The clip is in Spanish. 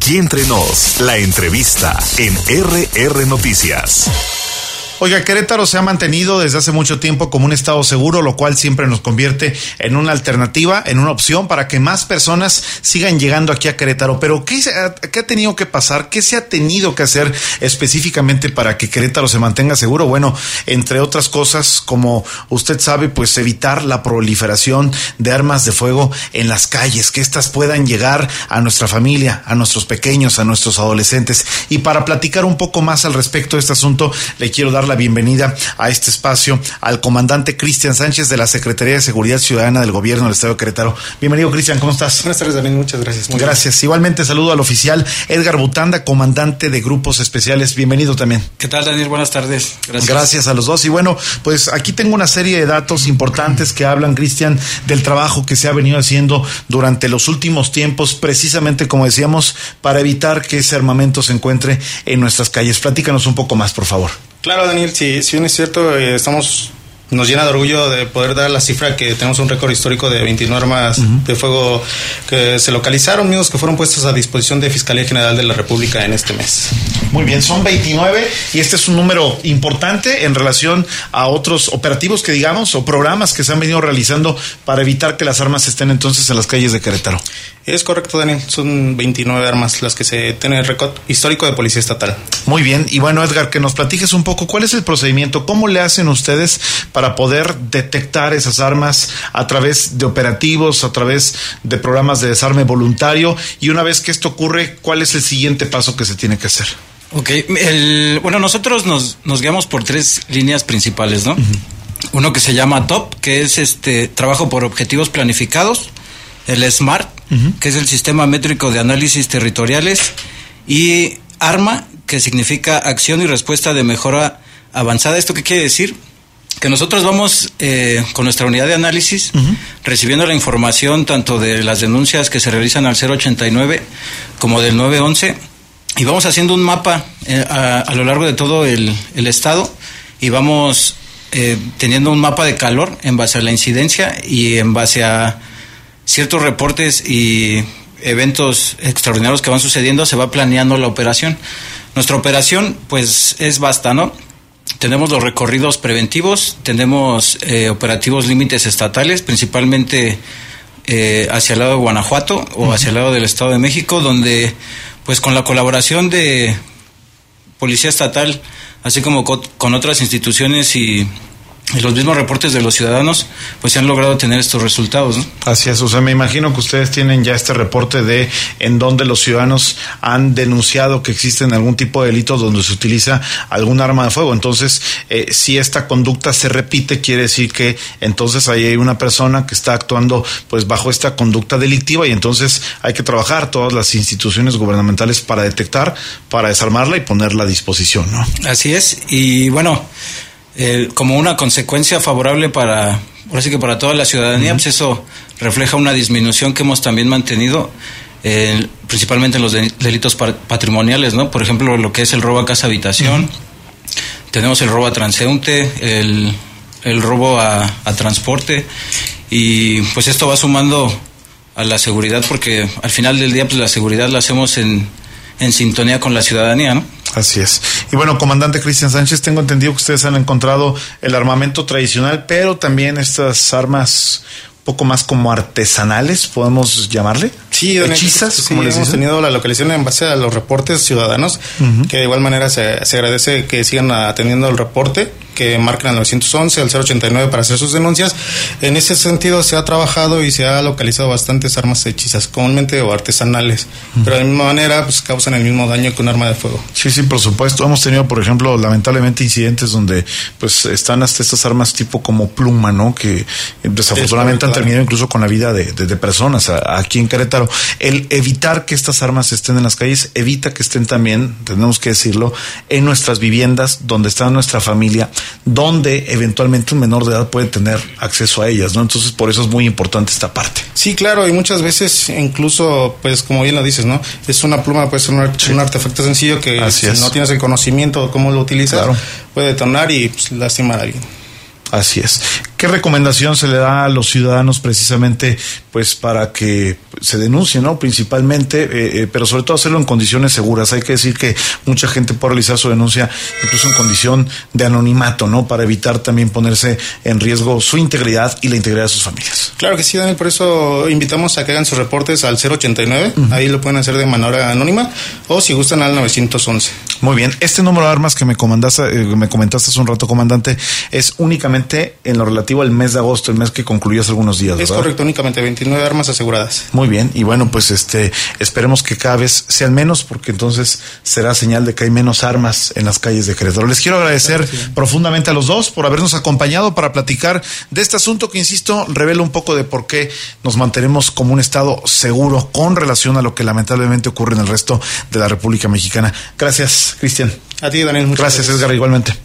Aquí entre nos, la entrevista en RR Noticias. Oiga, Querétaro se ha mantenido desde hace mucho tiempo como un estado seguro, lo cual siempre nos convierte en una alternativa, en una opción para que más personas sigan llegando aquí a Querétaro. Pero ¿qué ha tenido que pasar? ¿Qué se ha tenido que hacer específicamente para que Querétaro se mantenga seguro? Bueno, entre otras cosas, como usted sabe, pues evitar la proliferación de armas de fuego en las calles, que éstas puedan llegar a nuestra familia, a nuestros pequeños, a nuestros adolescentes. Y para platicar un poco más al respecto de este asunto, le quiero dar la bienvenida a este espacio al comandante Cristian Sánchez de la Secretaría de Seguridad Ciudadana del Gobierno del Estado de Querétaro. Bienvenido, Cristian, ¿cómo estás? Buenas tardes, Daniel, muchas gracias. Gracias. Igualmente saludo al oficial Edgar Butanda, comandante de Grupos Especiales. Bienvenido también. ¿Qué tal, Daniel? Buenas tardes. Gracias a los dos. Y bueno, pues aquí tengo una serie de datos importantes que hablan, Cristian, del trabajo que se ha venido haciendo durante los últimos tiempos, precisamente, como decíamos, para evitar que ese armamento se encuentre en nuestras calles. Platícanos un poco más, por favor. Claro, Daniel, si bien es cierto, nos llena de orgullo de poder dar la cifra que tenemos un récord histórico de 29 armas de fuego que se localizaron, mismos que fueron puestos a disposición de Fiscalía General de la República en este mes. Muy bien, son 29 y este es un número importante en relación a otros operativos que digamos o programas que se han venido realizando para evitar que las armas estén entonces en las calles de Querétaro. Es correcto, Daniel, son 29 armas las que se tienen el récord histórico de Policía Estatal. Muy bien, y bueno, Edgar, que nos platiques un poco cuál es el procedimiento, cómo le hacen ustedes para poder detectar esas armas a través de operativos, a través de programas de desarme voluntario, y una vez que esto ocurre, ¿cuál es el siguiente paso que se tiene que hacer? Ok, bueno, nosotros nos guiamos por 3 líneas principales, ¿no? Uno que se llama TOP, que es trabajo por objetivos planificados, el SMART, que es el Sistema Métrico de Análisis Territoriales, y ARMA, que significa Acción y Respuesta de Mejora Avanzada. ¿Esto qué quiere decir? Que nosotros vamos con nuestra unidad de análisis recibiendo la información tanto de las denuncias que se realizan al 089 como del 911 y vamos haciendo un mapa a lo largo de todo el estado y vamos teniendo un mapa de calor en base a la incidencia y en base a ciertos reportes y eventos extraordinarios que van sucediendo, se va planeando la operación. Nuestra operación pues es vasta, ¿no? Tenemos los recorridos preventivos, tenemos operativos límites estatales, principalmente hacia el lado de Guanajuato o hacia el lado del Estado de México, donde pues con la colaboración de Policía Estatal, así como con otras instituciones y los mismos reportes de los ciudadanos, pues se han logrado tener estos resultados, ¿no? Así es, o sea, me imagino que ustedes tienen ya este reporte de en donde los ciudadanos han denunciado que existen algún tipo de delitos donde se utiliza algún arma de fuego. Entonces, si esta conducta se repite, quiere decir que entonces ahí hay una persona que está actuando pues bajo esta conducta delictiva y entonces hay que trabajar todas las instituciones gubernamentales para detectar, para desarmarla y ponerla a disposición, ¿no? Así es, y bueno, como una consecuencia favorable para toda la ciudadanía, pues eso refleja una disminución que hemos también mantenido, principalmente en los delitos patrimoniales, ¿no? Por ejemplo, lo que es el robo a casa habitación, tenemos el robo a transeúnte, el robo a transporte, y pues esto va sumando a la seguridad, porque al final del día pues la seguridad la hacemos en sintonía con la ciudadanía, ¿no? Así es. Y bueno, comandante Cristian Sánchez, tengo entendido que ustedes han encontrado el armamento tradicional, pero también estas armas un poco más como artesanales, ¿podemos llamarle? Sí, hechizas, sí, como les hemos dicen. tenido la localización en base a los reportes ciudadanos, que de igual manera se agradece que sigan atendiendo el reporte, que marquen al 911, al 089 para hacer sus denuncias. En ese sentido se ha trabajado y se ha localizado bastantes armas hechizas, comúnmente o artesanales, pero de la misma manera pues causan el mismo daño que un arma de fuego. Sí, por supuesto. Hemos tenido, por ejemplo, lamentablemente incidentes donde pues están hasta estas armas tipo como pluma, ¿no? Que desafortunadamente han terminado incluso con la vida de personas aquí en Querétaro. El evitar que estas armas estén en las calles evita que estén también, tenemos que decirlo, en nuestras viviendas, donde está nuestra familia, donde eventualmente un menor de edad puede tener acceso a ellas, ¿no? Entonces, por eso es muy importante esta parte. Sí, claro, y muchas veces incluso, pues como bien lo dices, ¿no? Es una pluma, puede ser un artefacto sencillo que si no tienes el conocimiento de cómo lo utilizas, puede detonar y pues, lastimar a alguien. Así es. ¿Qué recomendación se le da a los ciudadanos precisamente pues para que se denuncie, ¿no? Principalmente, pero sobre todo hacerlo en condiciones seguras? Hay que decir que mucha gente puede realizar su denuncia incluso en condición de anonimato, ¿no? Para evitar también ponerse en riesgo su integridad y la integridad de sus familias. Claro que sí, Daniel, por eso invitamos a que hagan sus reportes al 089, ahí lo pueden hacer de manera anónima, o si gustan al 911. Muy bien, este número de armas que me comentaste hace un rato, comandante, es únicamente en lo relativo al mes de agosto, el mes que concluyó hace algunos días, ¿verdad? Es correcto, únicamente 29 armas aseguradas. Muy bien, y bueno, pues esperemos que cada vez sean menos, porque entonces será señal de que hay menos armas en las calles de Querétaro. Les quiero agradecer profundamente a los dos por habernos acompañado para platicar de este asunto que, insisto, revela un poco de por qué nos mantenemos como un estado seguro con relación a lo que lamentablemente ocurre en el resto de la República Mexicana. Gracias, Cristian. A ti, Daniel. Gracias, Edgar, igualmente.